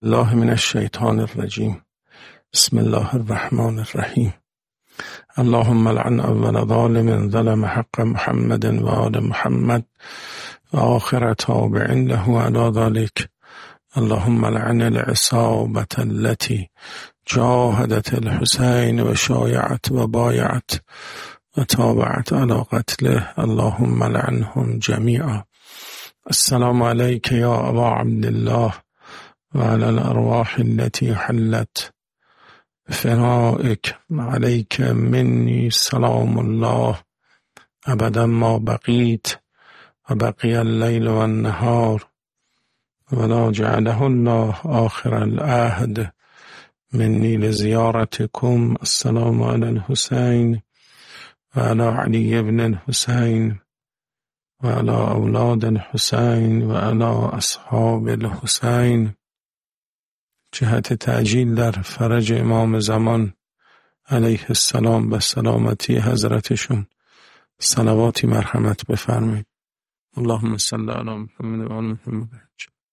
الله من الشیطان الرجیم. بسم الله الرحمن الرحیم. اللهم لعن اول ظالم ظلم حق محمد و آل محمد و آخر تابع له على ذلك. اللهم لعن العصابة التي جاهدت الحسين و شایعت و بایعت و تابعت على قتله. اللهم لعنهم جميعا. السلام عليك يا أبا عبد الله وعلى الأرواح التي حلت بفنائك. عليك مني سلام الله أبدا ما بقيت وبقي الليل والنهار، ولا جعله الله آخر العهد مني لزيارتكم. السلام على الحسين وعلى علي بن الحسين وعلى أولاد الحسين وعلى أصحاب الحسين. جهت تعجیل در فرج امام زمان علیه السلام به سلامتی حضرتشون صلواتی مرحمت بفرمایید. اللهم صل علی محمد و آل محمد.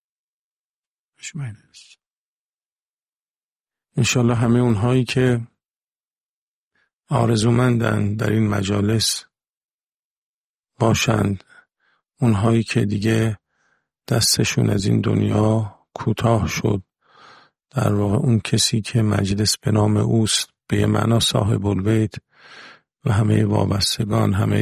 انشالله همه اونهایی که آرزومندن در این مجالس باشند، اونهایی که دیگه دستشون از این دنیا کوتاه شد، در واقع اون کسی که مجلس به نام اوست، به معنا صاحب البیت، و همه وابستگان، همه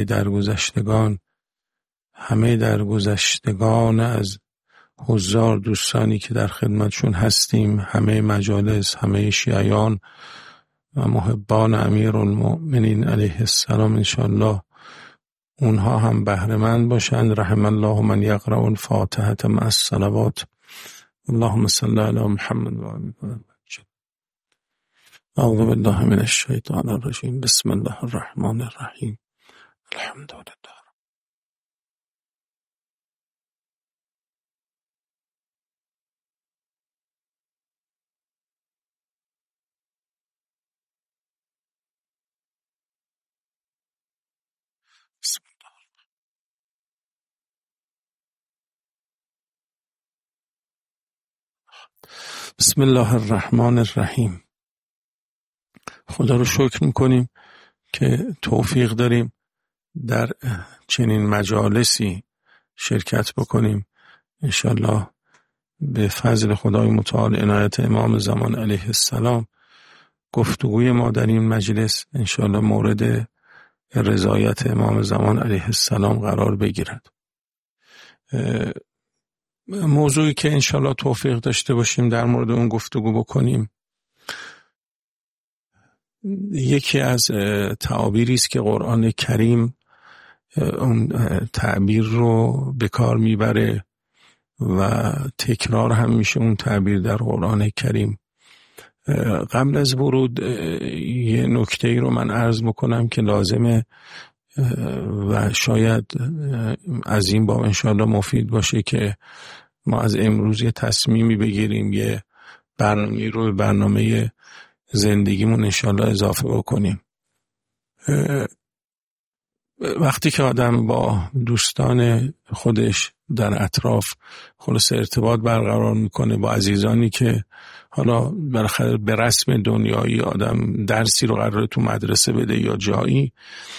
درگذشتگان از حضار دوستانی که در خدمتشون هستیم، همه مجالس، همه شیعیان و محبان امیرالمؤمنین علیه السلام، انشاءالله اونها هم بهره‌مند باشند. رحم الله من یقرأ الفاتحة مع الصلوات. اللهم صل علی محمد و آل محمد. اعوذ بالله من الشیطان الرجیم. بسم الله الرحمن الرحیم. الحمد لله. بسم الله الرحمن الرحیم. خدا رو شکر میکنیم که توفیق داریم در چنین مجالسی شرکت بکنیم. انشالله به فضل خدای متعال، عنایت امام زمان علیه السلام، گفتگوی ما در این مجلس انشالله مورد رضایت امام زمان علیه السلام قرار بگیرد. موضوعی که انشالله توفیق داشته باشیم در مورد اون گفتگو بکنیم، یکی از تعابیری است که قرآن کریم اون تعبیر رو به کار میبره و تکرار هم میشه اون تعبیر در قرآن کریم. قبل از ورود یه نکته ای رو من عرض بکنم که لازمه و شاید از این باب انشاءالله مفید باشه که ما از امروز یه تصمیمی بگیریم، یه برنامه‌ای رو به برنامه زندگیمون انشاءالله اضافه بکنیم. وقتی که آدم با دوستان خودش در اطراف خلاص ارتباط برقرار میکنه، با عزیزانی که حالا بالاخره به رسم دنیایی آدم درسی رو قراره تو مدرسه بده یا جایی،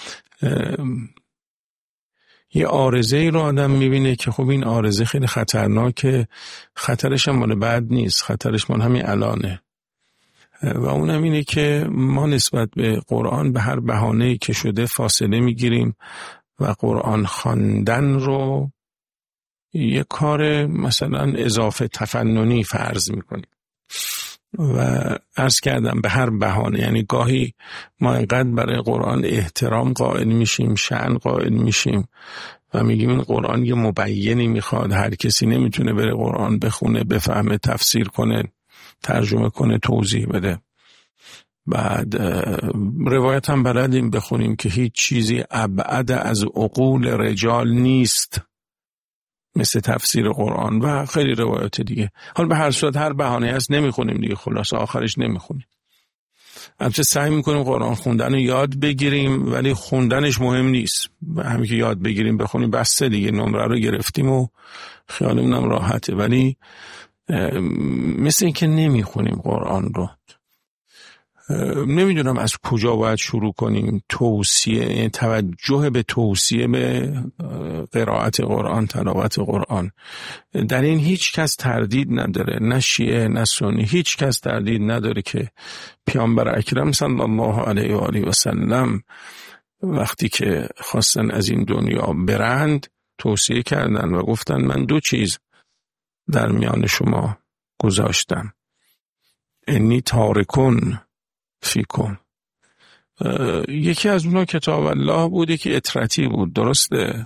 یه عارضه‌ای رو آدم میبینه که خب این عارضه خیلی خطرناکه، خطرش هم مال بعد نیست، خطرش مال همین الانه، و اونم اینه که ما نسبت به قرآن به هر بهانه‌ای که شده فاصله میگیریم و قرآن خواندن رو یه کار مثلا اضافه تفننی فرض میکنیم و عرض کردم به هر بهانه. یعنی گاهی ما اینقدر برای قرآن احترام قائل میشیم، شأن قائل میشیم و میگیم این قرآن یه مبینی میخواد، هر کسی نمیتونه بره قرآن بخونه، بفهمه، تفسیر کنه، ترجمه کنه، توضیح بده. بعد روایت هم بلدیم بخونیم که هیچ چیزی ابعد از عقول رجال نیست مثل تفسیر قرآن و خیلی روایات دیگه. حالا به هر صورت هر بهانه هست نمیخونیم دیگه، خلاص آخرش نمیخونیم. البته سعی میکنیم قرآن خوندن رو یاد بگیریم، ولی خوندنش مهم نیست، همین که یاد بگیریم بخونیم بسته دیگه، نمره رو گرفتیم و خیالمون هم راحته. ولی مثل این که نمیخونیم قرآن رو. نمیدونم از کجا باید شروع کنیم. توصیه، توجه به توصیه به قرائت قرآن، تلاوت قرآن، در این هیچ کس تردید نداره، نه شیعه نه سنی، هیچ کس تردید نداره که پیامبر اکرم صلی الله علیه و آله و سلم وقتی که خواستن از این دنیا برند توصیه کردن و گفتن من 2 چیز در میان شما گذاشتم، انی تارکون فیکم. یکی از اونا کتاب الله بوده که اطرتی بود، درسته؟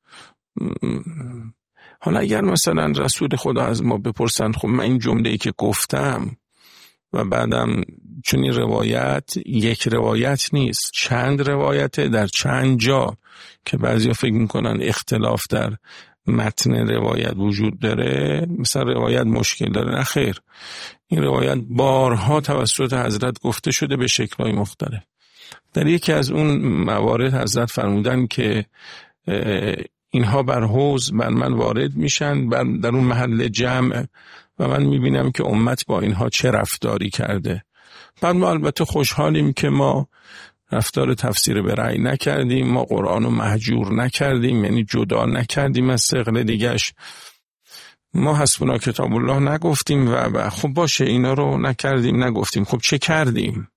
حالا اگر مثلا رسول خدا از ما بپرسن خب من این جمله‌ای که گفتم و بعدم، چون این روایت یک روایت نیست، چند روایته در چند جا که بعضیا فکر میکنن اختلاف در متن روایت وجود داره، مثلا روایت مشکل داره، نه خیر، این روایت بارها توسط حضرت گفته شده به شکل‌های مختلف. در یکی از اون موارد حضرت فرمودن که اینها بر حوض بر من وارد میشن در اون محل جمع و من میبینم که امت با اینها چه رفتاری کرده. بعد ما البته خوشحالیم که ما رفتار تفسیر به رأی نکردیم، ما قرآن رو مهجور نکردیم، یعنی جدا نکردیم از ثقل دیگش، ما حسبنا کتاب الله نگفتیم و خب باشه اینا رو نکردیم نگفتیم. خب چه کردیم؟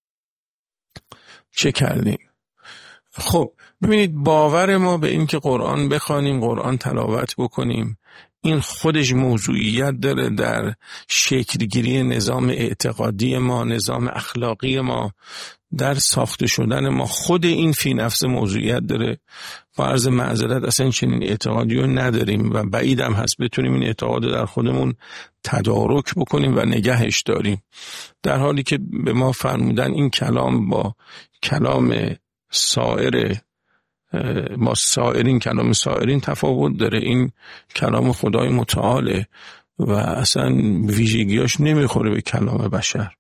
خب ببینید، باور ما به این که قرآن بخوانیم، قرآن تلاوت بکنیم، این خودش موضوعیت داره در شکلگیری نظام اعتقادی ما، نظام اخلاقی ما، در ساخته شدن ما. خود این فی نفس موضوعیت داره. با عرض معذرت اصلا چنین اعتقادی رو نداریم و بعیدم هست بتونیم این اعتقاد در خودمون تدارک بکنیم و نگهش داریم، در حالی که به ما فرمودن این کلام با کلام کلام سایرین تفاوت داره. این کلام خدای متعاله و اصلا ویژگیاش نمیخوره به کلام بشر.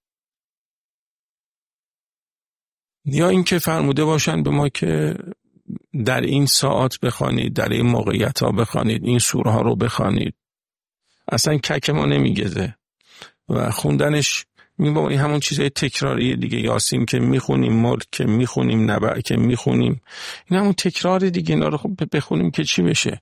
یا اینکه فرموده باشن به ما که در این ساعت بخوانید، در این موقعیت ها بخوانید، این سوره ها رو بخوانید. اصلا کک ما نمیگذه و خوندنش میبینیم این همون چیزای تکراری دیگه. یاسین که میخونیم، ملک که میخونیم، نبأ که میخونیم، این همون تکرار دیگه. اینا رو خب بخونیم که چی بشه؟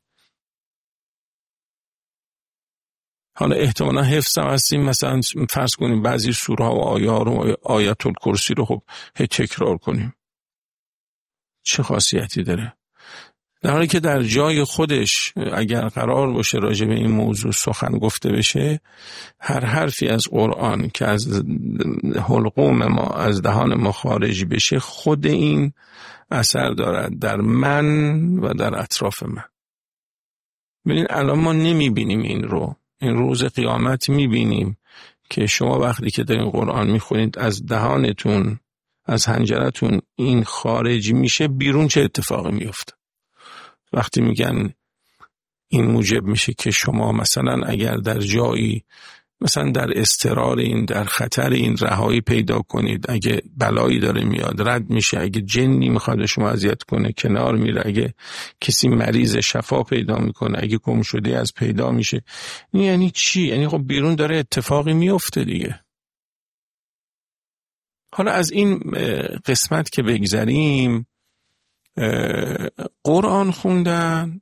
حالا احتمالا حفظ هم هستیم، مثلا فرض کنیم بعضی سوره ها و آیات الکرسی رو خب تکرار کنیم، چه خاصیتی داره؟ در حالی که در جای خودش اگر قرار باشه راجع به این موضوع سخن گفته بشه، هر حرفی از قرآن که از حلقوم ما، از دهان ما خارج بشه، خود این اثر دارد در من و در اطراف من. ببینید الان ما نمیبینیم این رو. این روز قیامت میبینیم که شما وقتی که دارین قرآن میخونید از دهانتون، از حنجرتون این خارج میشه، بیرون چه اتفاقی میفته. وقتی میگن این موجب میشه که شما مثلا اگر در جایی، مثلا در اضطرار این، در خطر این رهایی پیدا کنید، اگه بلایی داره میاد رد میشه، اگه جنی میخواد شما اذیت کنه کنار میره، اگه کسی مریض شفا پیدا میکنه، اگه گم شده از پیدا میشه. این یعنی چی؟ یعنی خب بیرون داره اتفاقی میفته دیگه. حالا از این قسمت که بگذریم، قرآن خوندن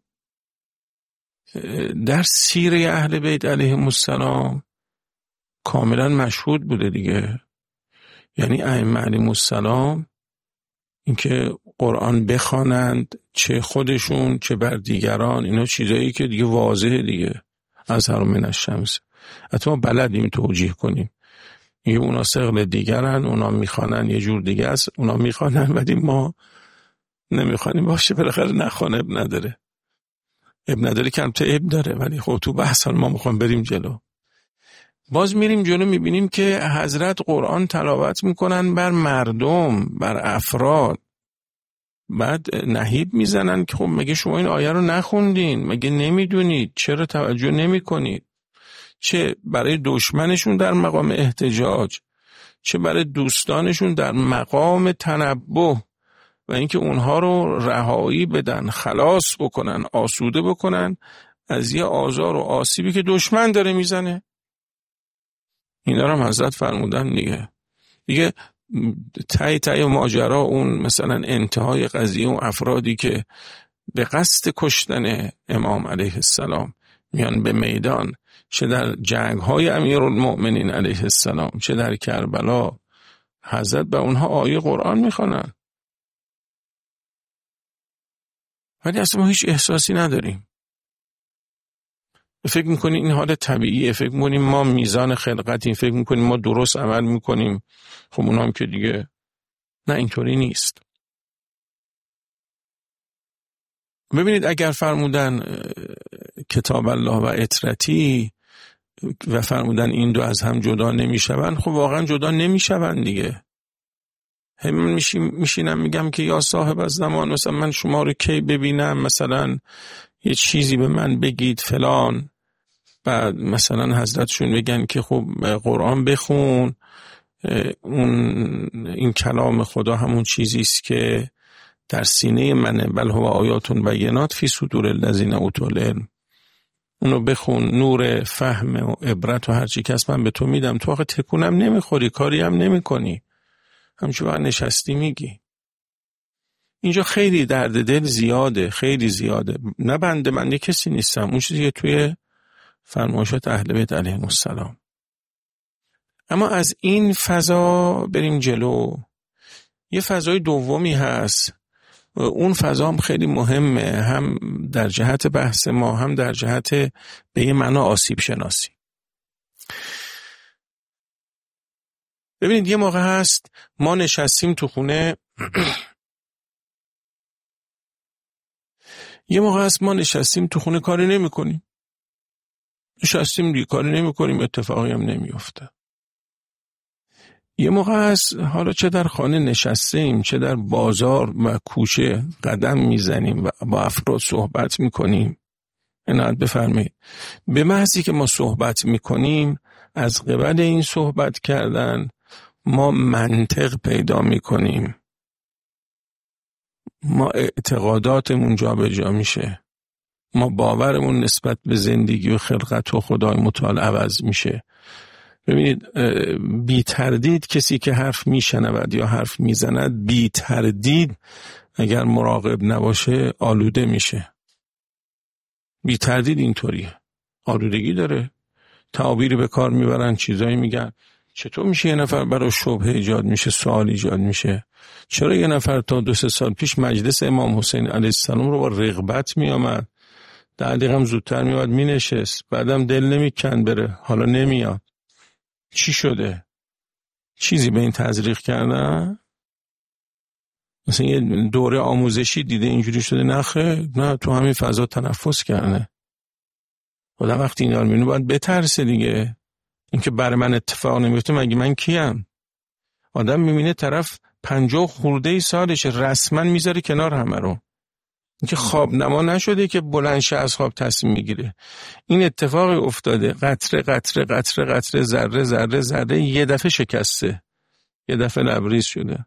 در سیره اهل بیت علیهم السلام کاملا مشهود بوده دیگه. یعنی ائمه علیهم السلام اینکه قرآن بخوانند، چه خودشون چه بر دیگران، اینا چیزایی که دیگه واضحه دیگه. از هر من الشمس حتی ما بلدیم توجیه کنیم. میگه اونا ثقل دیگرن، اونا میخوانن یه جور دیگه است، اونا میخوانن ولی ما نمیخوانیم. باشه بالاخره نخوانه، اب نداره، اب نداره که البته اب داره، ولی خب تو بحث ما میخوام بریم جلو. باز میریم جلو میبینیم که حضرت قرآن تلاوت میکنن بر مردم، بر افراد. بعد نهیب میزنن که خب مگه شما این آیه رو نخوندین؟ مگه نمیدونید؟ چرا توجه نمی کنید؟ چه برای دشمنشون در مقام احتجاج، چه برای دوستانشون در مقام تنبه و اینکه اونها رو رهایی بدن، خلاص بکنن، آسوده بکنن از یه آزار و آسیبی که دشمن داره میزنه. اینا رو هم حضرت فرمودن دیگه تای ماجرا اون مثلا انتهای قضیه اون افرادی که به قصد کشتن امام علیه السلام میان به میدان، چه در جنگ‌های امیرالمؤمنین علیه السلام چه در کربلا، حضرت به اونها آیه قرآن میخوانن، ولی اصلا ما هیچ احساسی نداریم. فکر میکنیم این حال طبیعیه، فکر میکنیم ما میزان خلقتیم، فکر میکنیم ما درست عمل میکنیم. خب اونا هم که دیگه نه، اینطوری نیست. ببینید اگر فرمودن کتاب الله و اطرتی و فرمودن این دو از هم جدا نمیشوند، خب واقعا جدا نمیشوند دیگه. من میشینم میگم که یا صاحب از زمان، مثلا من شما رو کی ببینم، مثلا یه چیزی به من بگید فلان، بعد مثلا حضرتشون بگن که خب قرآن بخون، این کلام خدا همون چیزی است که در سینه منه، بل هو آیات بینات فی صدور الذین اوتوا العلم، اونو بخون، نور فهم و عبرت و هرچی که هست من به تو میدم، تو آخه تکونم نمیخوری، کاری هم نمیکنی، همچون وقت نشستی میگی. اینجا خیلی درد دل زیاده، خیلی زیاده. نه بنده کسی نیستم، اون چیزی که توی فرمایشات اهل بیت علیهم السلام. اما از این فضا بریم جلو. یه فضای دومی هست، اون فضا هم خیلی مهمه، هم در جهت بحث ما، هم در جهت به یه معنا آسیب شناسی. ببینید یه موقع هست ما نشستیم تو خونه کاری نمی کنیم، نشستیم دیگه کاری نمی کنیم، اتفاقی هم نمی افته. یه موقع هست حالا چه در خانه نشستیم، چه در بازار و کوچه قدم میزنیم و با افراد صحبت میکنیم. عنایت بفرمایید، به محضی که ما صحبت میکنیم، از قبل این صحبت کردن ما منطق پیدا میکنیم، ما اعتقاداتمون جا به جا میشه، ما باورمون نسبت به زندگی و خلقت و خدای متعال عوض میشه. ببینید بی تردید کسی که حرف میشنود یا حرف میزند، بی تردید اگر مراقب نباشه آلوده میشه. بی تردید اینطوریه، آلودگی داره. تعابیری به کار میبرن، چیزایی میگن. چطور میشه یه نفر برای شبهه ایجاد میشه، سوال ایجاد میشه؟ چرا یه نفر تا 2-3 سال پیش مجلس امام حسین علیه السلام رو با رغبت میامد، 10 دقیقه هم زودتر میاد مینشست، بعدم دل نمیکن بره، حالا نمیاد؟ چی شده؟ چیزی به این تزریق کردن؟ مثلا یه دوره آموزشی دیده اینجوری شده؟ نه، تو همین فضا تنفس کرده. آدم وقتی اینا رو میبینه باید بترسه دیگه. اینکه برای من اتفاق نمیفته، مگه من کیم؟ آدم میبینه طرف 50 خورده سالشه، رسما میذاره کنار همه رو. اینکه خواب نما نشده که بلند شه از خواب تصمیم میگیره. این اتفاق افتاده، قطره قطره قطره قطره، ذره ذره ذره، یه دفعه شکسته، یه دفعه لبریز شده.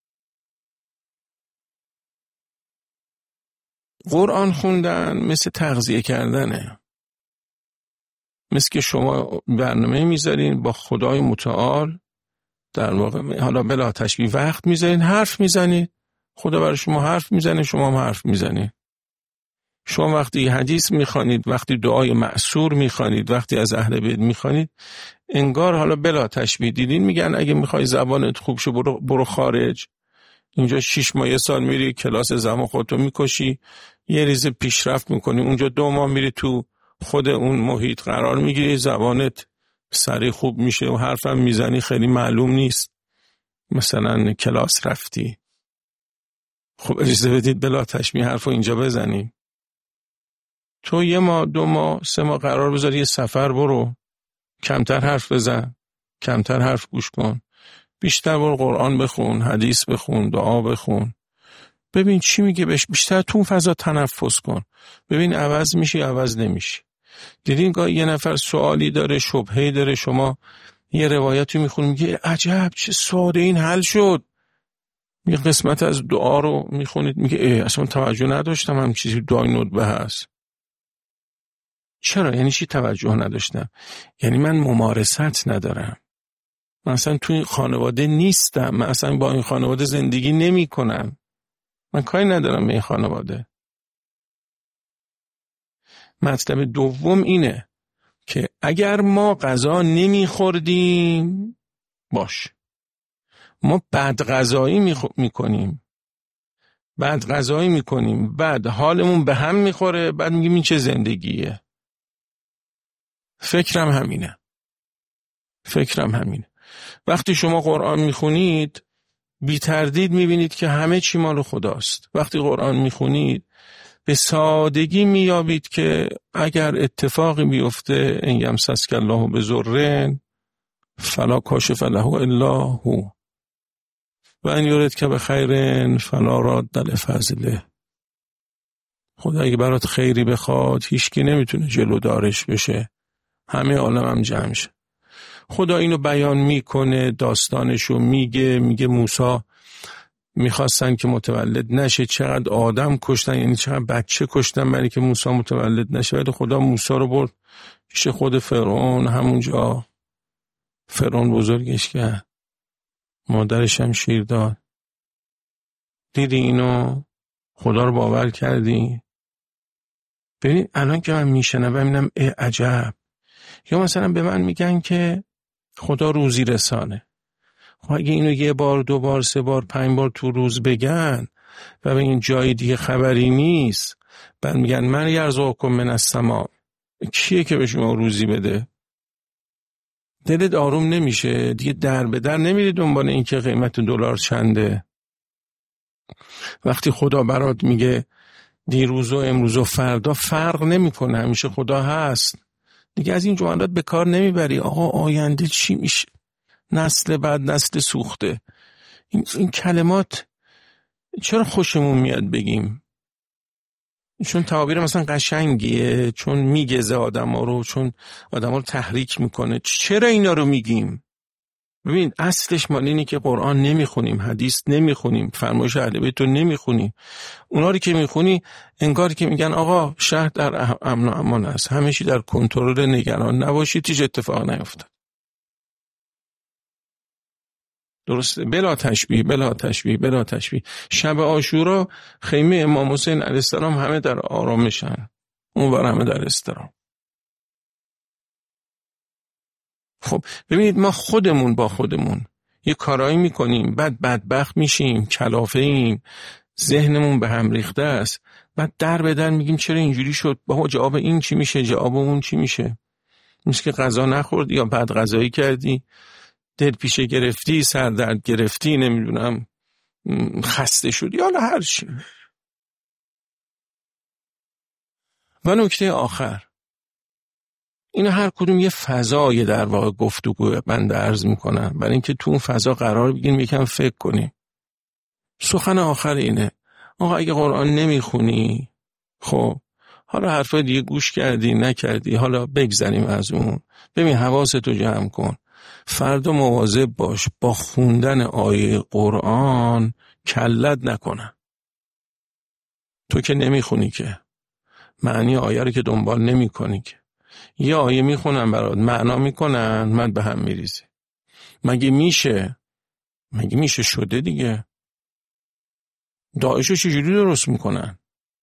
قرآن خوندن مثل تغذیه کردنه، مثل که شما برنامه میذارین با خدای متعال، در واقع حالا بلا تشبیه وقت میذارین، حرف میزنید، خدا برای شما حرف میزنه، شما هم حرف میزنید. شما وقتی حدیث میخوانید، وقتی دعای معصور میخوانید، وقتی از اهل بیت میخوانید، انگار حالا بلا تشبیه دیدین میگن اگه میخوای زبانت خوب شه برو خارج. اینجا 6 ماه 1 سال میری کلاس زبان، خودتو میکشی، یه ریز پیشرفت میکنی. اونجا 2 ماه میری تو خود اون محیط قرار میگیری، زبانت سریع خوب میشه و حرفم میزنی، خیلی معلوم نیست مثلا کلاس رفتی. خب اجازه بدید بلا تشبیه حرفو اینجا بزنیم. تو 1 ماه 2 ماه 3 ماه قرار بذاری یه سفر برو، کمتر حرف بزن، کمتر حرف گوش کن، بیشتر برو قرآن بخون، حدیث بخون، دعا بخون، ببین چی میگه بهش، بیشتر تو اون فضا تنفس کن، ببین عوض میشی عوض نمیشی. دیدین گاهی یه نفر سوالی داره، شبهه‌ای داره، شما یه روایتی میخونی میگه عجب چه ساده این حل شد. یه قسمت از دعا رو میخونید میگه اصلا توجه نداشتم هم چیزی دعای ندبه هست. چرا؟ یعنی چی توجه نداشتم؟ یعنی من ممارست ندارم. من اصلا توی این خانواده نیستم. من اصلا با این خانواده زندگی نمی کنم. من کاری ندارم به این خانواده. مطلب دوم اینه که اگر ما غذا نمیخوردیم باش، ما بد غذایی میکنیم، بد غذایی میکنیم، بعد حالمون به هم میخوره، بعد میگیم این چه زندگیه. فکرم همینه. وقتی شما قرآن میخونید بی تردید میبینید که همه چی مال خداست. وقتی قرآن میخونید به سادگی میابید که اگر اتفاقی بیفته ان یمسسک الله بضر فلا کاشف له الا هو و ان یردک بخیر فلا راد لفضله. خدا اگه برات خیری بخواد هیچکی نمیتونه جلودارش بشه، همه عالم هم جمع شه. خدا اینو بیان میکنه، داستانشو میگه موسی میخواستن که متولد نشه، چقدر آدم کشتن، یعنی چقدر بچه کشتن برای که موسی متولد نشه، ولی خدا موسی رو برد پیش خود فرعون. همونجا فرعون بزرگش کرد، مادرش هم شیر داد. دیدی اینو؟ خدا رو باور کردی؟ ببین الان که من میشنم ببینم عجب. یا مثلا به من میگن که خدا روزی رسانه. خب اگه اینو یه بار، 2 بار، 3 بار، 5 بار تو روز بگن و به این جای دیگه خبری نیست، بعد میگن من یرزقکم من السما، کیه که به شما روزی بده؟ دلت آروم نمیشه دیگه، در به در نمیری دنبال این که قیمت دلار چنده. وقتی خدا برات میگه دیروز و امروز و فردا فرق نمیکنه، همیشه خدا هست، دیگه از این جملات به کار نمیبری. آقا آینده چی میشه؟ نسل بعد نسل سوخته. این کلمات چرا خوشمون میاد بگیم؟ چون تعابیر مثلا قشنگیه، چون میگزه آدم ها رو، چون آدم ها رو تحریک میکنه. چرا اینا رو میگیم؟ ببین اصلش مال اینه که قرآن نمیخونیم، حدیث نمیخونیم، فرمایش اهل بیت رو نمیخونیم. اونا رو که میخونی انگار که میگن آقا شهر در امن و امان است، همه چی در کنترل، نگران نباشید، هیچ اتفاق نیفتاد. درسته؟ بلا تشبیه. شب عاشورا خیمه امام حسین علیه السلام همه در آرامشن، اون بر همه در استراحت. خب ببینید ما خودمون با خودمون یه کارایی میکنیم، بعد بدبخت میشیم، کلافه ایم، ذهنمون به هم ریخته است، بعد در به در میگیم چرا اینجوری شد، بابا جواب این چی میشه، جواب اون چی میشه؟ مثل که غذا نخوردی یا بد غذایی کردی، دل پیشه گرفتی، سردرد گرفتی، نمیدونم خسته شدی، حالا هر چی. و نکته آخر، اینا هر کدوم یه فضای در واقع گفتگوه بنده عرض میکنم، برای اینکه تو اون فضا قرار بگیریم، یکم فکر کنیم. سخن آخر اینه، آقا اگه قرآن نمیخونی، خب حالا حرفای دیگه گوش کردی نکردی، حالا بگذریم از اون. ببین حواستو جمع کن، فردا مواظب باش با خوندن آیه قرآن کلت نکنن. تو که نمیخونی، که معنی آیه رو که دنبال نمی کنی، که یه آیه میخونن برات، معنا میکنن، من به هم میریزی. مگه میشه شده دیگه. داعشو چجوری درست میکنن؟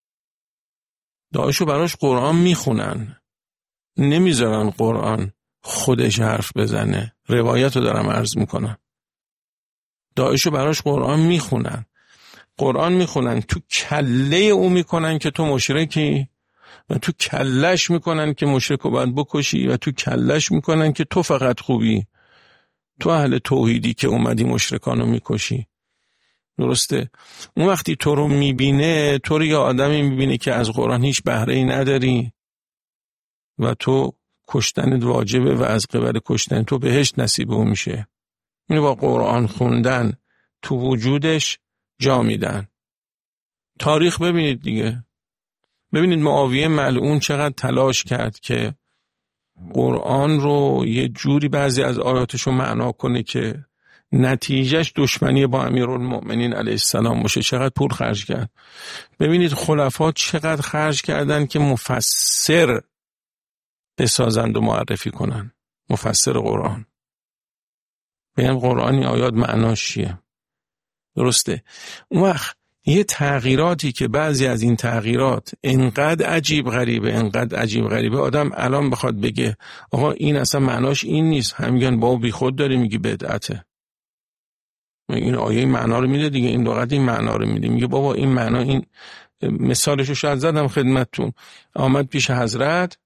داعشو براش قرآن میخونن، نمیذارن قرآن خودش حرف بزنه. روایت رو دارم عرض میکنم. داعشو براش قرآن میخونن، تو کله او میکنن که تو مشرکی، و تو کلش میکنن که مشرک رو باید بکشی، و تو کلش میکنن که تو فقط خوبی، تو اهل توحیدی که اومدی مشرکانو میکشی. درسته؟ اون وقتی تو رو میبینه، تو رو یه آدمی میبینه که از قرآن هیچ بهره‌ای نداری و تو کشتنت واجبه و از قبل کشتن تو بهشت نصیب اون میشه. اینو با قرآن خوندن تو وجودش جا میدن. تاریخ ببینید دیگه، ببینید معاویه ملعون چقدر تلاش کرد که قرآن رو یه جوری بعضی از آیاتشو معنا کنه که نتیجهش دشمنی با امیرالمؤمنین علیه السلام باشه. چقدر پول خرج کرد. ببینید خلفا چقدر خرج کردن که مفسر بسازند و معرفی کنن. مفسر قرآن بگم قرآنی آیات معناش چیه. درسته؟ اون وقت یه تغییراتی که بعضی از این تغییرات انقدر عجیب غریبه آدم الان بخواد بگه آقا این اصلا معناش این نیست، هم میگن بابا بی خود داری میگی بدعته. این آیه این معنا رو میده دیگه، این لغت این معنا رو میده، میگه بابا این معنا این. مثالشو شاید زدم خدمتتون. آمد پیش حضرت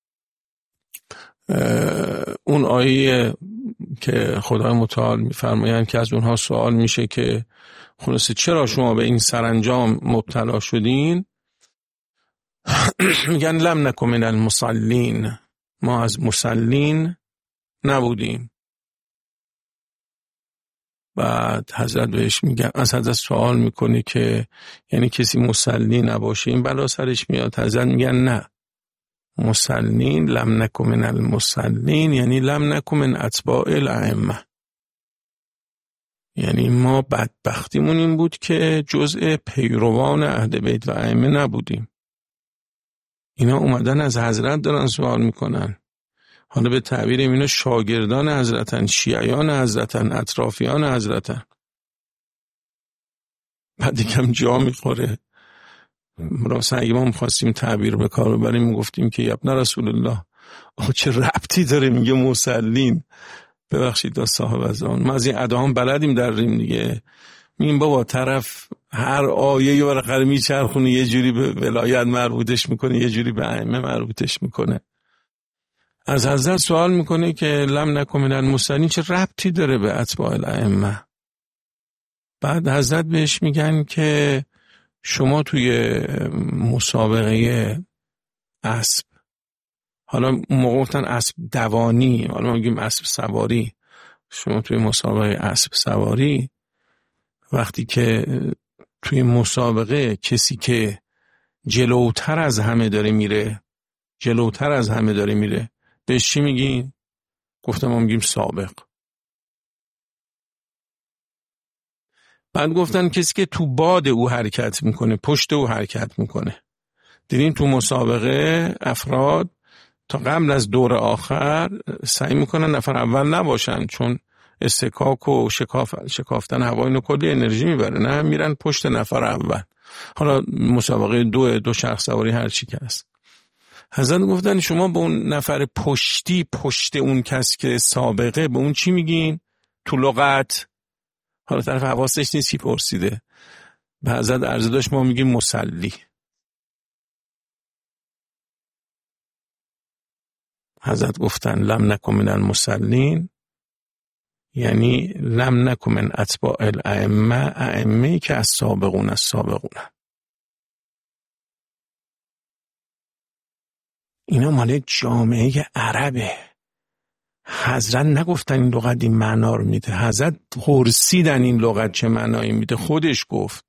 اون آیه که خدای متعال میفرمایند که از اونها سوال میشه که خلاصه چرا شما به این سرانجام مبتلا شدین؟ میگن لم نکن من المصلین، ما از مصلین نبودیم. بعد حضرت بهش میگن، از حضرت سوال میکنه که یعنی کسی مصلی نباشه این بلا سرش میاد؟ حضرت میگن نه، مصلین لم نکن من المصلین یعنی لم نکن من اتباع الائمه، یعنی ما بدبختیمون این بود که جزء پیروان اهل بیت و ائمه نبودیم. اینا اومدن از حضرت دارن سوال میکنن. حالا به تعبیر اینا شاگردان حضرتن، شیعیان حضرتن، اطرافیان حضرتن. بعد یکم جا میخوره. راستن اگه ما میخواستیم تعبیر به کار ببریم میگفتیم که ابن رسول الله آخه چه ربطی داره میگه مصلین؟ ببخشید دا صاحب از آن ما از این اداهم بلدیم در ریم دیگه. میگیم بابا طرف هر آیه یه برقره میچرخونه، یه جوری به ولایت مربوطش میکنه، یه جوری به ائمه مربوطش میکنه. از حضرت سوال میکنه که لم نکن من المصلین چه ربطی داره به اتباع الائمه؟ بعد حضرت بهش میگن که شما توی مسابقه اسب، حالا اون موقع گفتن اسب دوانی، حالا ما میگیم اسب سواری، شما توی مسابقه اسب سواری وقتی که توی مسابقه کسی که جلوتر از همه داره میره بهش چی میگین؟ گفتم ما میگیم سابق. بعد گفتن کسی که تو باد او حرکت میکنه، پشت او حرکت میکنه. دیدین تو مسابقه افراد تا قبل از دور آخر سعی میکنن نفر اول نباشن، چون استکاک و شکافتن هوا اینو کلی انرژی میبره، نه میرن پشت نفر اول. حالا مسابقه دو شخص سواری هر چی که هست. حضرت گفتن شما به اون نفر پشت اون کس که سابقه به اون چی میگین؟ تو لغت. حالا طرف حواسش نیست کی پرسیده. به حضرت عرضه داشت ما میگیم مصلی. حضرت گفتن لم نکن من المصلین یعنی لم نکن من اتباع الائمه، ائمه که از سابقون. اینا مال یک جامعه عربه. حضرت نگفتن این لغت این معنا رو میده، حضرت پرسیدن این لغت چه معنایی میده، خودش گفت.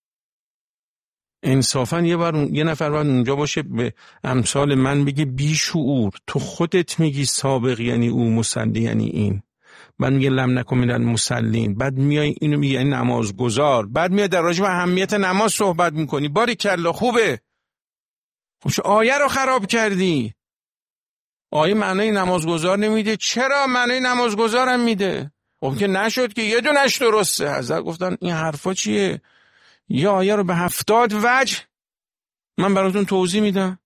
انصافا یه نفر باید اونجا باشه به امثال من بگه بی شعور تو خودت میگی سابق یعنی او، مصلی یعنی این، بعد میگه لم نکن من المصلین، بعد میای اینو میگه این نمازگزار، بعد میای در راجع به اهمیت نماز صحبت میکنی. باریکلا خوبه، خوش آیه رو خراب کردی. آیه معنی نمازگزار نمیده، چرا معنی نمازگزارم میده؟ خب که نشد که یه دونش درسته. حضرت گفتن این حرفا چیه؟ یه آیه رو به 70 وجه من براتون توضیح میدم.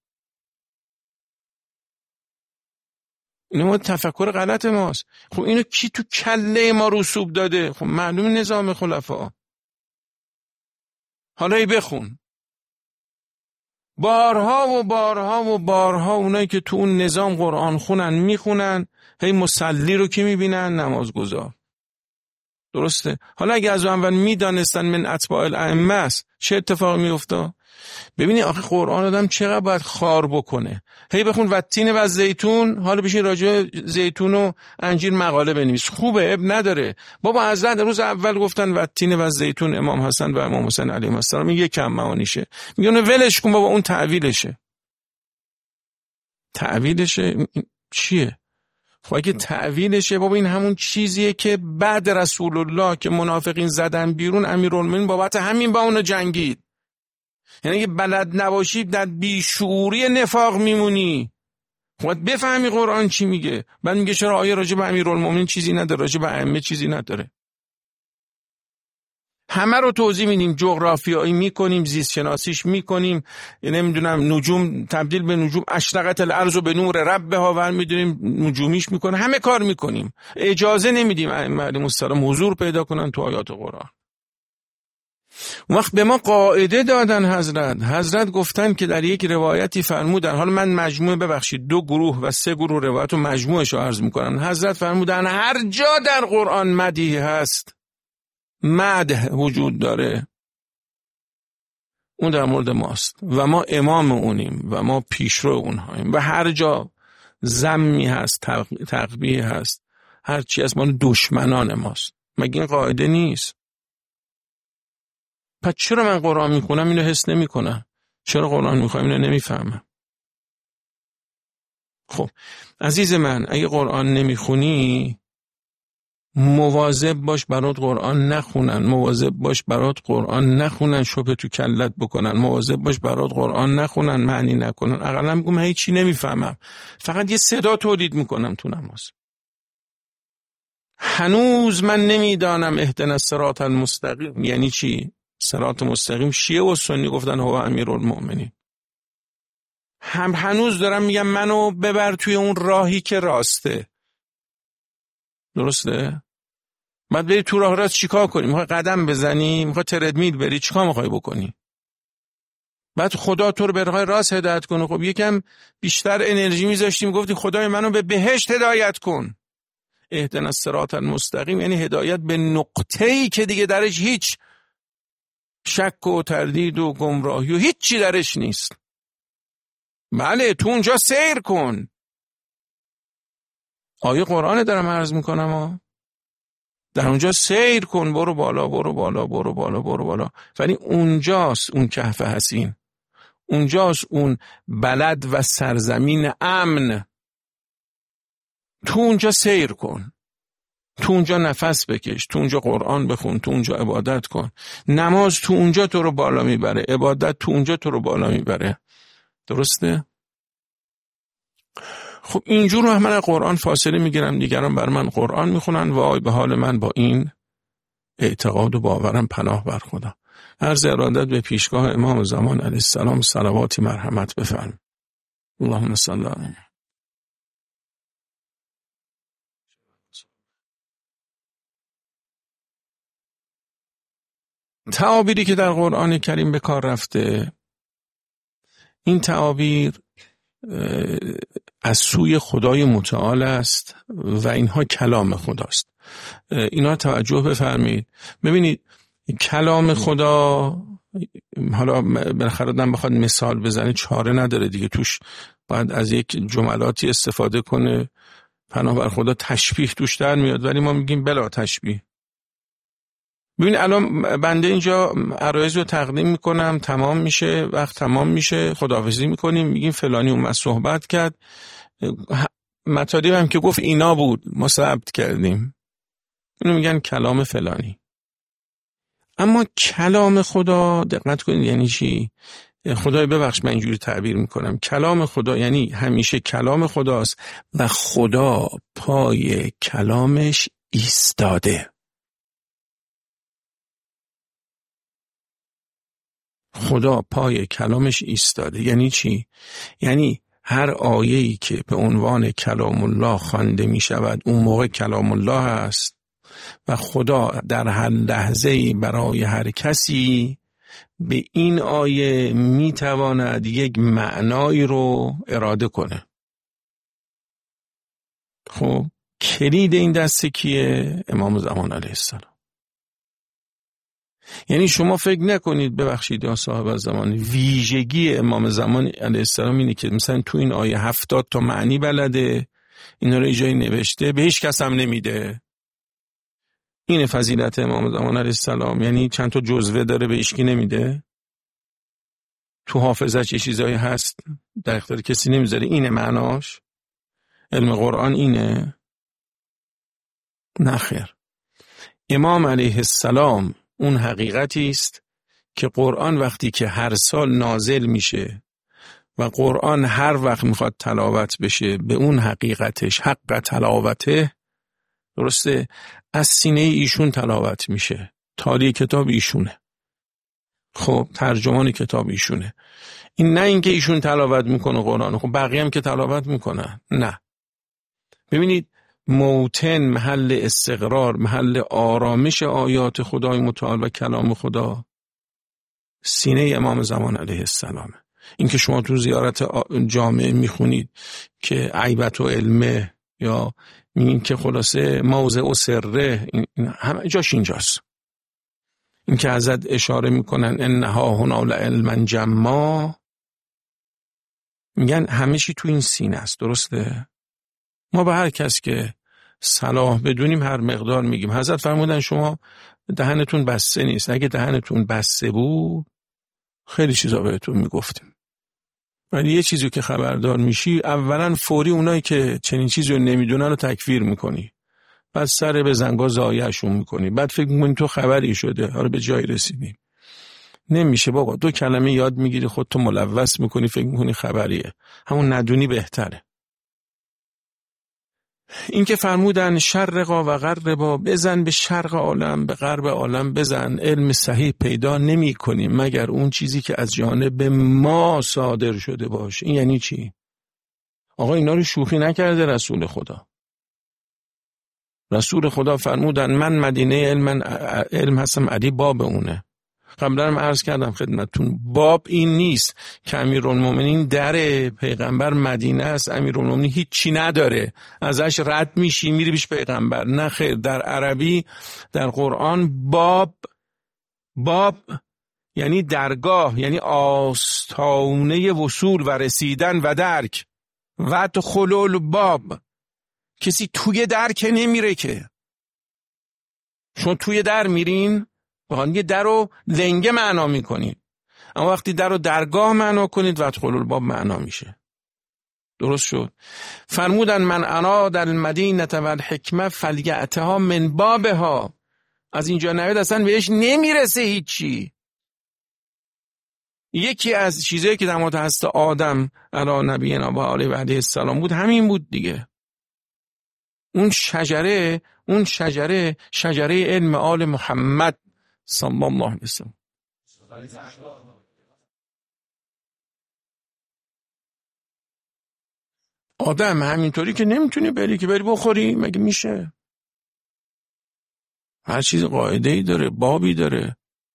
اینو ما تفکر غلط ماست. خب اینو کی تو کله ما رسوب داده؟ خب معلوم نظام خلفا. حالا ای بخون بارها اونایی که تو اون نظام قرآن خونن میخونن، هی مصلی رو کی میبینن؟ نمازگزار. درسته؟ حالا اگه از اول میدانستن من اتباع الائمه است چه اتفاقی میفته؟ ببینی آخه قرآن آدم چقدر باید خار بکنه. هی بخون والتین و زیتون، حالا بشین راجع زیتون و انجیر مقاله بنویس، خوبه، اب نداره. بابا حضرت روز اول گفتن والتین و زیتون، امام حسن و امام حسین علیهم السلام، این یک کم معانیشه. میگه اون ولش کن بابا، اون تعویلشه چیه؟ خب اگه تعویلشه بابا این همون چیزیه که بعد رسول الله که منافقین زدن بیرون، امیرالمومنین بابت همین با اونو جنگید. یعنی اگه بلد نباشی در بیشعوری نفاق میمونی. خود بفهمی قرآن چی میگه. بعد میگه چرا آیه راجع به امیرالمومنین چیزی نداره، راجع به ائمه چیزی نداره. همه رو توضیح میدیم، جغرافیایی میکنیم، زیست شناسیش میکنیم، نمیدونم نجوم تبدیل به نجوم، اشرقت الارض به نور ربها ور میدونیم نجومیش میکنه، همه کار میکنیم. اجازه نمیدیم ائمه علیهم السلام حضور پیدا کنن تو آیات قرآن. وقت به ما قاعده دادن حضرت گفتن که در یک روایتی فرمودن، حالا من مجموعه ببخشید 2 گروه و 3 گروه روایت رو مجموعش رو عرض میکنم. حضرت فرمودن هر جا در قرآن مدیح هست، مدح وجود داره، اون در مورد ماست و ما امام اونیم و ما پیشرو اونهاییم. و هر جا ذمی هست، تقبیح هست، هر چی از ما دشمنان ماست. مگه این قاعده نیست؟ پس چرا من قرآن میخونم اینو حس نمی کنم؟ چرا قرآن میخوام اینو نمیفهمم؟ خب عزیز من، اگه قرآن نمیخونی مواظب باش برات قرآن نخونن، مواظب باش برات قرآن نخونن شبه تو کلت بکنن، مواظب باش برات قرآن نخونن معنی نکنن. اقلا میگم من هیچی نمیفهمم، فقط یه صدا تولید میکنم تو نماز. هنوز من نمیدانم اهدنا الصراط المستقیم یعنی چی. صراط مستقیم شیعه و سنی گفتن هو امیرالمومنین. هنوز دارم میگم منو ببر توی اون راهی که راسته. درسته؟ بعد بری تو راه راست چیکار کنی؟ میخوای قدم بزنی؟ میخوای تردمیل بری؟ چیکار میخوای بکنی؟ بعد خدا تو رو به راه راست هدایت کنه. خب یکم بیشتر انرژی میذاشتی میگفتی خدای منو به بهشت هدایت کن. اهدنا الصراط المستقیم یعنی هدایت به نقطه‌ای که دیگه درش هیچ شک و تردید و گمراهی و هیچی درش نیست. بله تو اونجا سیر کن. آیه قرآن دارم عرض میکنم در اونجا سیر کن، برو بالا برو بالا برو بالا برو بالا. ولی اونجاست اون کهف حسین، اونجاست اون بلد و سرزمین امن. تو اونجا سیر کن، تو اونجا نفس بکش، تو اونجا قرآن بخون، تو اونجا عبادت کن. نماز تو اونجا تو رو بالا میبره، عبادت تو اونجا تو رو بالا میبره. درسته؟ خب اینجور رو من از قرآن فاصله میگیرم، دیگران بر من قرآن میخونن و آی به حال من با این اعتقاد و باورم پناه بر خدا. عرض ارادت به پیشگاه امام زمان علیه السلام صلواتی مرحمت بفرم. اللهم صل علی تعابیری که در قرآن کریم به کار رفته، این تعابیر از سوی خدای متعال است و اینها کلام خداست. اینا توجه بفرمایید. ببینید کلام خدا، حالا بالاخره آدم بخواد مثال بزنه چاره نداره دیگه، توش باید از یک جملاتی استفاده کنه، پناه بر خدا تشبیه توش در میاد، ولی ما میگیم بلا تشبیه. ببین الان بنده اینجا عرایض رو تقدیم میکنم، تمام میشه، وقت تمام میشه، خداحافظی میکنیم، میگیم فلانی اومد صحبت کرد، مطالب هم که گفت اینا بود ما ثبت کردیم، اینو میگن کلام فلانی. اما کلام خدا دقت کنید یعنی چی؟ خدای ببخش من اینجوری تعبیر میکنم، کلام خدا یعنی همیشه کلام خداست و خدا پای کلامش ایستاده. خدا پای کلامش ایستاده یعنی چی؟ یعنی هر آیه‌ای که به عنوان کلام الله خوانده می شود اون موقع کلام الله است و خدا در هر لحظه‌ای برای هر کسی به این آیه می تواند یک معنایی رو اراده کنه. خب کلید این دسته کیه؟ امام زمان علیه السلام. یعنی شما فکر نکنید، ببخشید یا صاحب زمان، ویژگی امام زمان علیه السلام اینه که مثلا تو این آیه 70 تا معنی بلده، اینا رو ایجایی نوشته، به هیچ کس هم نمیده. این فضیلت امام زمان علیه السلام، یعنی چند تا جزوه داره به هیچکی نمیده، تو حافظش یه چیزایی هست در اختیار کسی نمیذاره، اینه معناش؟ علم قرآن اینه؟ نخیر. امام علیه السلام اون حقیقتی است که قرآن وقتی که هر سال نازل میشه و قرآن هر وقت میخواد تلاوت بشه به اون حقیقتش، حق تلاوته، درسته، از سینه ایشون تلاوت میشه. تالی کتاب ایشونه، خب ترجمان کتاب ایشونه. این نه اینکه ایشون تلاوت میکنه قرآن، خب بقیه هم که تلاوت میکنن، نه. ببینید موطن، محل استقرار، محل آرامش آیات خدای متعال و کلام خدا سینه امام زمان علیه السلامه. این که شما تو زیارت جامعه میخونید که عیبت و علمه یا میگین که خلاصه موضع و سره، این همه جاش اینجاست. این که ازت اشاره میکنن انها هنا لعلما جما، میگن همه چی تو این سینه است، درسته؟ ما به هر کس که صلاح بدونیم هر مقدار میگیم. حضرت فرمودن شما دهنتون بسته نیست، اگه دهنتون بسته بود خیلی چیزا بهتون میگفتیم. ولی یه چیزی که خبردار میشی، اولا فوری اونایی که چنین چیزی رو نمیدونن رو تکفیر میکنی، بعد سر به زنگا ضایعشون میکنی، بعد فکر میکنی تو خبری شده، آره به جای رسیدی. نمیشه بابا، 2 کلمه یاد میگیری خودتو ملوث میکنی، فکر میکنی خبریه، همون ندونی بهتره. این که فرمودن شرقا و غربا، بزن به شرق عالم به غرب عالم بزن، علم صحیح پیدا نمی کنیم مگر اون چیزی که از جانب ما صادر شده باشه. این یعنی چی؟ آقا اینا رو شوخی نکرده رسول خدا. رسول خدا فرمودن من مدینه علم هستم، علی باب اونه. قبلا هم عرض کردم خدمتون، باب این نیست که امیرالمومنین در پیغمبر مدینه است، امیرالمومنین هیچی نداره ازش رد میشی میری پیش پیغمبر. نه خیر، در عربی در قرآن باب یعنی درگاه، یعنی آستانه وصول و رسیدن و درک. و خلول باب، کسی توی در که نمیره که. شما توی در میرین، یه در رو لنگه معنا میکنید، اما وقتی در رو درگاه معنا کنید و خلول باب معنا میشه. درست شد. فرمودن من انا در المدینه و الحکمه فلیأتها من بابها، از اینجا نوید اصلا بهش نمیرسه هیچی. یکی از چیزایی که در مورد هست آدم علی نبینا و علیه و علیه السلام بود همین بود دیگه. اون شجره علم آل محمد صلی الله علیه وسلم. آدم همینطوری که نمیتونی بری بخوری، مگه میشه؟ هر چیز قاعده‌ای داره، بابی داره.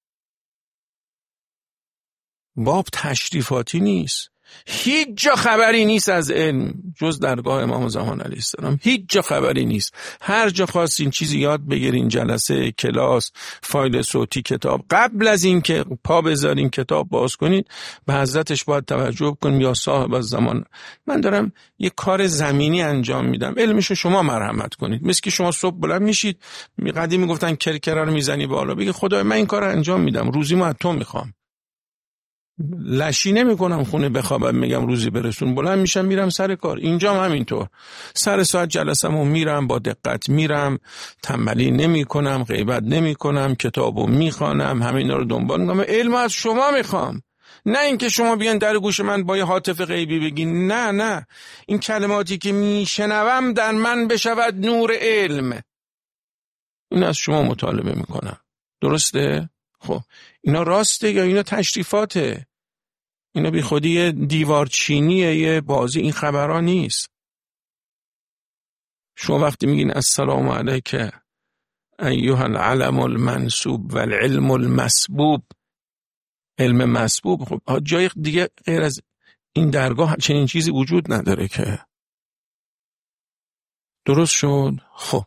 باب تشریفاتی نیست. هیچ جا خبری نیست از علم جز درگاه امام زمان علیه السلام. هیچ جا خبری نیست. هر جا خواستین چیزی یاد بگیرین، جلسه، کلاس، فایل صوتی، کتاب، قبل از این که پا بذارین کتاب باز کنید به حضرتش باید توجه کنیم. یا صاحب از زمان، من دارم یه کار زمینی انجام میدم، علمشو شما مرحمت کنید. مثل که شما صبح بلند میشید، قدیم میگفتن کرکره رو میزنی بالا، بگی خدای من این کار انجام میدم، روزیمو از تو میخوام. لشی نمی کنم خونه بخوابم میگم روزی برسون، بلند میشم میرم سر کار. اینجا هم همینطور، سر ساعت جلسمو میرم، با دقت میرم، تنبلی نمی کنم، غیبت نمی کنم، کتابو میخوانم، همینا رو دنبال میکنم. علم از شما میخوام، نه اینکه شما بیان در گوش من با یه هاتف غیبی بگین. نه، این کلماتی که میشنوم در من بشود نور علم، این از شما مطالبه میکنم. درسته؟ خب اینا راسته یا اینا تشریفاته؟ اینا بی خودی دیوار چینیه، یه بازی، این خبرها نیست. شما وقتی میگین السلام علیک ایها العلم المنسوب و العلم المسبوب، علم مسبوب، خب جای دیگه غیر از این درگاه چنین چیزی وجود نداره که. درست شد؟ خب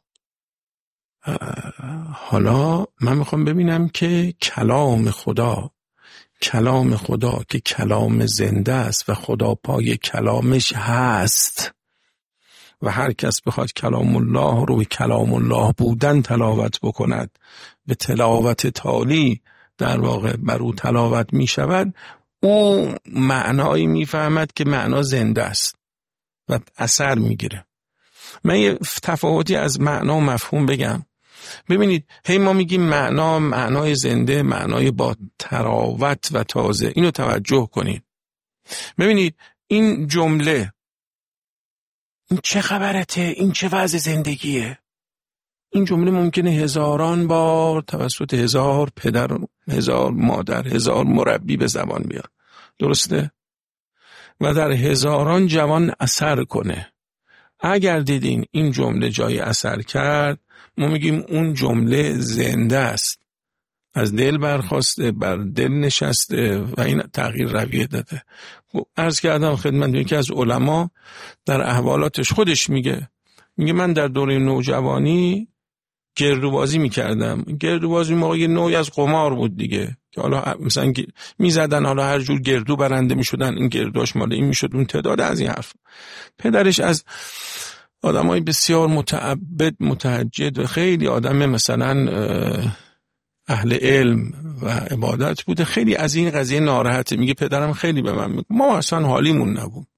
حالا من میخوام ببینم که کلام خدا که کلام زنده است و خدا پای کلامش هست و هر کس بخواد کلام الله رو به کلام الله بودن تلاوت بکند، به تلاوت تالی در واقع بر او تلاوت می شود، او معنایی می فهمد که معنا زنده است و اثر می گیره. من یه تفاوتی از معنا و مفهوم بگم. ببینید هی ما میگیم معنای زنده، معنای با تراوت و تازه. اینو توجه کنید. ببینید این جمله، این چه خبرته، این چه وضع زندگیه، این جمله ممکنه هزاران بار توسط هزار پدر، هزار مادر، هزار مربی به زبان بیاد، درسته؟ و در هزاران جوان اثر کنه. اگر دیدین این جمله جای اثر کرد، ما میگیم اون جمله زنده است، از دل برخواسته، بر دل نشسته و این تغییر رویه داده. عرض کردم خدمت یکی از علما در احوالاتش خودش میگه من در دوره نوجوانی گردوبازی میکردم. گردوبازی موقعی نوعی از قمار بود دیگه، که حالا مثلا میزدن، حالا هر جور گردو برنده میشدن، این گردوش مال این میشد، اون تعداد از این حرف. پدرش از آدمای بسیار متعبد، متهجد و خیلی آدم مثلا اهل علم و عبادت بوده، خیلی از این قضیه ناراحته. میگه پدرم خیلی به من میگه ما اصلا حالیمون نبود.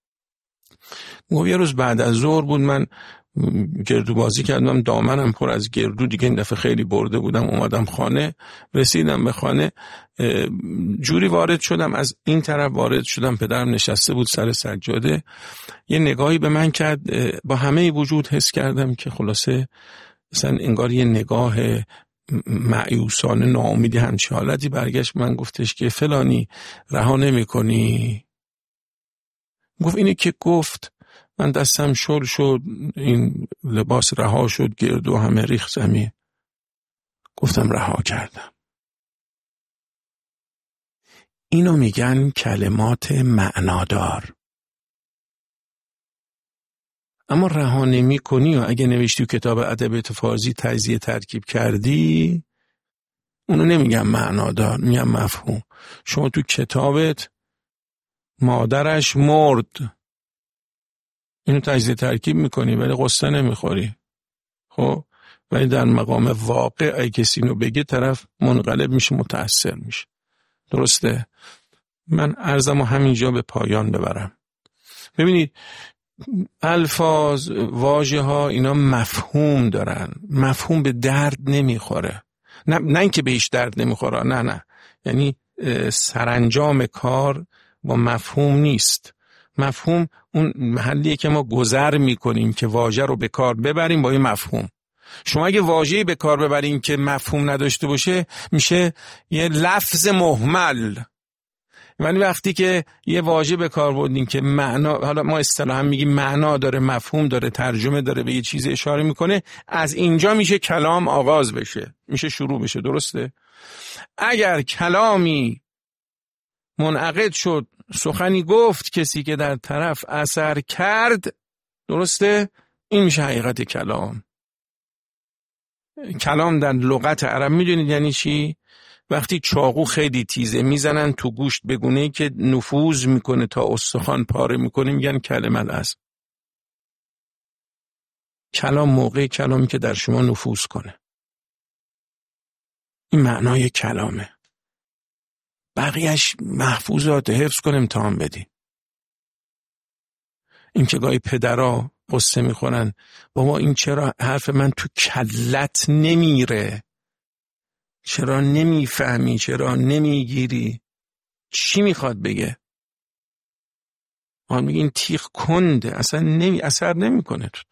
یه روز بعد از ظهر بود، من گردو بازی کردم، دامنم پر از گردو دیگه، این دفعه خیلی برده بودم. اومدم خانه، رسیدم به خانه، جوری وارد شدم، از این طرف وارد شدم، پدرم نشسته بود سر سجاده، یه نگاهی به من کرد، با همه وجود حس کردم که خلاصه مثلا انگار یه نگاه مایوسانه، ناامیدی، همچین حالتی برگشت من، گفتش که فلانی رها نمی کنی؟ گفت اینی که گفت. من دستم شل شد، این لباس رها شد، گردو همه ریخت زمین. گفتم رها کردم. اینو میگن کلمات معنادار. اما رها نمی کنی و اگه نوشتی کتاب ادبیات فارسی تجزیه ترکیب کردی، اونو نمیگم معنادار، میگم مفهوم. شما تو کتابت مادرش مرد، اینو تجزیه ترکیب میکنی ولی قصه نمیخوری. خب ولی در مقام واقع اگه کسی اینو بگه، طرف منقلب میشه، متأثر میشه. درسته؟ من عرضمو همینجا به پایان ببرم. ببینید الفاظ، واژه ها، اینا مفهوم دارن. مفهوم به درد نمیخوره. نه اینکه بهش درد نمیخوره، نه، یعنی سرانجام کار با مفهوم نیست. مفهوم اون محلیه که ما گذر میکنیم که واژه رو به کار ببریم با این مفهوم. شما اگه واژه‌ای به کار ببرین که مفهوم نداشته باشه، میشه یه لفظ مهمل. ولی وقتی که یه واژه به کار بردین که معنا، حالا ما اصطلاحاً میگیم معنا داره، مفهوم داره، ترجمه داره، به یه چیز اشاره میکنه، از اینجا میشه کلام آغاز بشه، میشه شروع بشه. درسته؟ اگر کلامی منعقد شد، سخنی گفت کسی که در طرف اثر کرد، درسته؟ این میشه حقیقت کلام. کلام در لغت عرب میدونید یعنی چی؟ وقتی چاقو خیلی تیزه میزنن تو گوشت به گونه‌ای که نفوذ میکنه تا استخوان پاره میکنه، میگن کلمه است. کلام موقع کلامی که در شما نفوذ کنه، این معنای کلامه. بقیهش محفوظات، حفظ کن، امتحان بدی. این که گاهی پدرها قصه میخورن، بابا این چرا حرف من تو کلت نمیره، چرا نمیفهمی، چرا نمیگیری، چی میخواد بگه؟ ما میگیم تیغ کنده، اصلا اثر نمیکنه. تو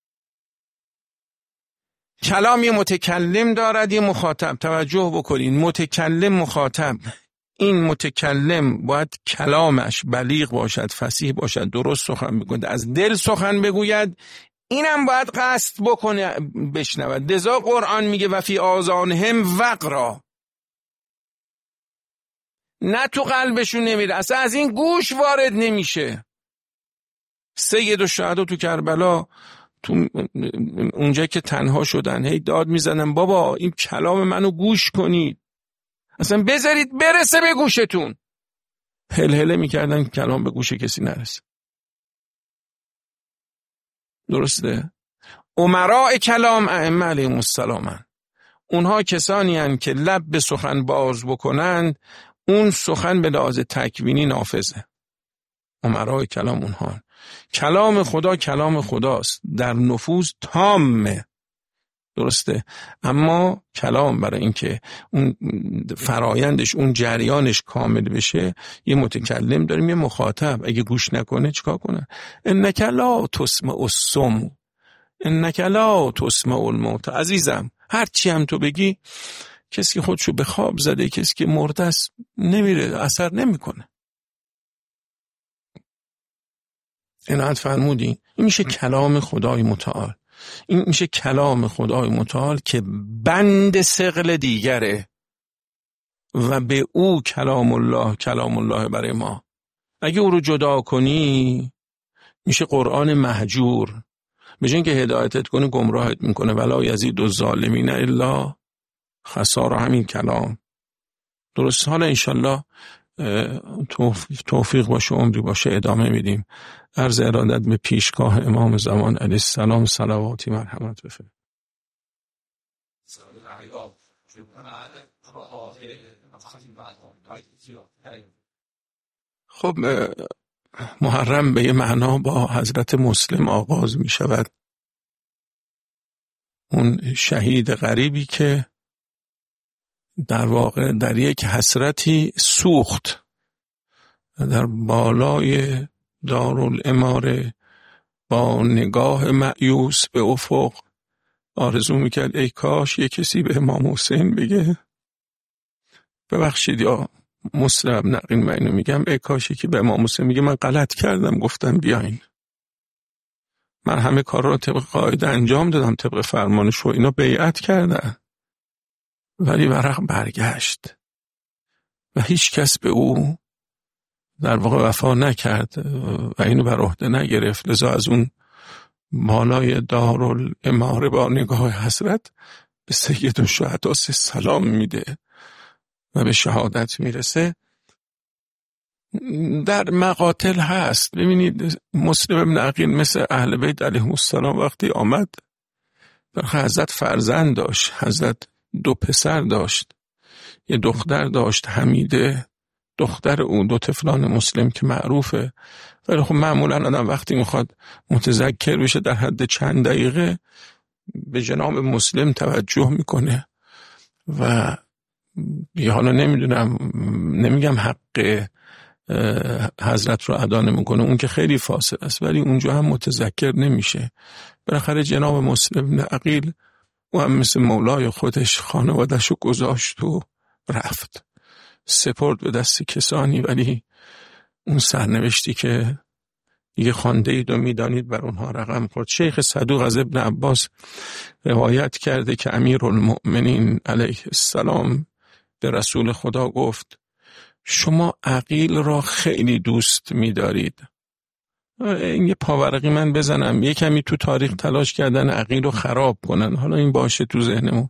کلام یه متکلم دارد، یه مخاطب. توجه بکنین، متکلم، مخاطب. این متکلم باید کلامش بلیغ باشد، فصیح باشد، درست سخن بگوید، از دل سخن بگوید. اینم باید قصد بکنه بشنود. لذا قرآن میگه و فی آذانهم وقرا، نه تو قلبشون نمیره، اصلا از این گوش وارد نمیشه. سید الشهدا تو کربلا، تو اونجا که تنها شدن، هی داد میزنن بابا این کلام منو گوش کنید، اصلا بذارید برسه به گوشتون. هلهله میکردن که کلام به گوش کسی نرسه. درسته؟ امراء کلام ائمه علیهم السلام، اونها کسانی هستند که لب به سخن باز بکنند، اون سخن به لحاظ تکوینی نافذه. امراء کلام اونها، کلام خدا کلام خداست، در نفوذ تامه. درسته، اما کلام برای اینکه اون فرایندش، اون جریانش کامل بشه، یه متکلم داریم، یه مخاطب. اگه گوش نکنه چیکار کنه؟ انک لا تسمع الصم انک لا تسمع الموتى. عزیزم هر چی هم تو بگی، کسی که خودشو به خواب زده، کسی که مرده است، نمیره، اثر نمیکنه. عنایت فرمودی این میشه کلام خدای متعال. این میشه کلام خدای متعال که بند ثقل دیگره و به او کلام الله برای ما. اگه او رو جدا کنی میشه قرآن مهجور. به جای اینکه هدایتت کنه گمراهت میکنه. ولا یزید الظالمین الا خسارا. همین کلام درست. حالا انشالله توفیق باشه، عمری باشه، ادامه میدیم. عرض ارادت به پیشگاه امام زمان علیه السلام، صلواتی مرحمت بفرمایید. خب محرم به یه معنا با حضرت مسلم آغاز می شود. اون شهید غریبی که در واقع در یک حسرتی سوخت در بالای دارالاماره، با نگاه مأیوس به افق آرزو میکرد ای کاش یک کسی به امام حسین بگه، ببخشید یا مسلم نقین من اینو میگم، ای کاش یکی به امام حسین میگه من غلط کردم، گفتم بیاین، من همه کار رو طبق قاعده انجام دادم، طبق فرمانش، و اینا بیعت کردن، ولی ورق برگشت و هیچ کس به او در واقع وفا نکرد و اینو بر عهده نگرفت. لذا از اون بالای دارالاماره با نگاه حسرت به سید الشهدا سلام میده و به شهادت میرسه. در مقاتل هست. ببینید مسلم ابن عقیل مثل اهل بیت علیهم السلام وقتی آمد، حضرت فرزند داشت، حضرت 2 پسر داشت، یه دختر داشت حمیده، دختر اون 2 طفلان مسلم که معروفه. ولی خب معمولا آدم وقتی میخواد متذکر بشه در حد چند دقیقه به جناب مسلم توجه میکنه و حالا نمیگم حق حضرت رو ادا نمیکنه، اون که خیلی فاصله است، ولی اونجا هم متذکر نمیشه. بالاخره جناب مسلم بن عقیل او هم مثل مولای خودش خانواده‌شو گذاشت و رفت، سپرد به دست کسانی، ولی اون سرنوشتی که دیگه خوانده اید و میدانید بر اونها رقم خورد. شیخ صدوق از ابن عباس روایت کرده که امیرالمؤمنین علیه السلام به رسول خدا گفت شما عقیل را خیلی دوست می‌دارید. این یه پاورقی من بزنم، یه کمی تو تاریخ تلاش کردن عقیل رو خراب کنن، حالا این باشه تو ذهنمون.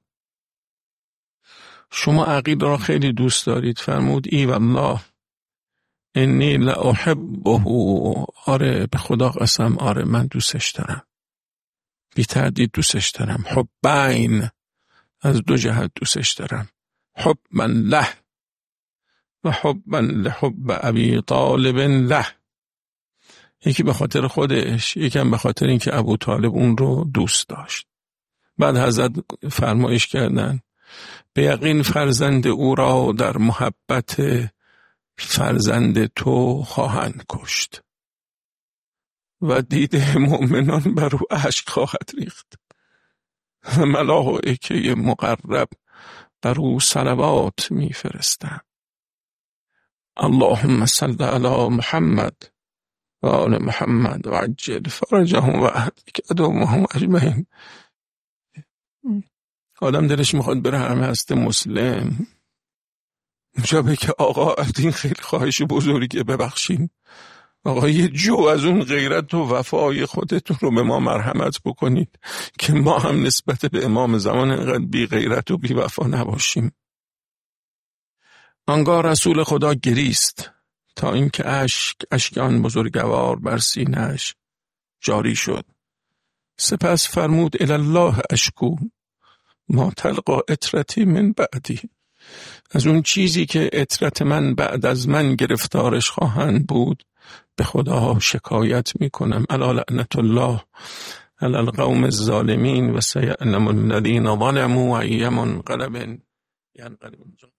شما عقیل را خیلی دوست دارید. فرمود ای والله انی لاحبه. آره به خدا قسم، آره من دوستش دارم، بی تردید دوستش دارم. حبین، از 2 جهت دوستش دارم. حبا له و حبا لحب ابی طالب له. یکی به خاطر خودش، یکم به خاطر اینکه ابو طالب اون رو دوست داشت. بعد حضرت فرمایش کردن به یقین فرزند او را در محبت فرزند تو خواهند کشت و دیده مؤمنان بر او اشک خواهد ریخت و ملائکه مقرب بر او صلوات میفرستند. اللهم صل علی محمد و آل محمد و عجل فرجهم و اهلک عدوهم اجمعین. آدم دلش میخواد بره همه هست مسلم اونجا بگه آقا این خیلی خواهش بزرگه، ببخشین آقا یه جو از اون غیرت و وفای خودتون رو به ما مرحمت بکنید که ما هم نسبت به امام زمان اینقدر بی غیرت و بی وفا نباشیم. آنگاه رسول خدا گریست تا اینکه اشک آن بزرگوار بر سینه‌اش جاری شد. سپس فرمود الالله اشکو ما تلقا عطرتی من بعدی. از اون چیزی که عطرت من بعد از من گرفتارش خواهند بود به خدا شکایت میکنم. الا لعنت الله علی القوم الظالمین و سیعلم الذین ظلموا و ای منقلب ینقلبون.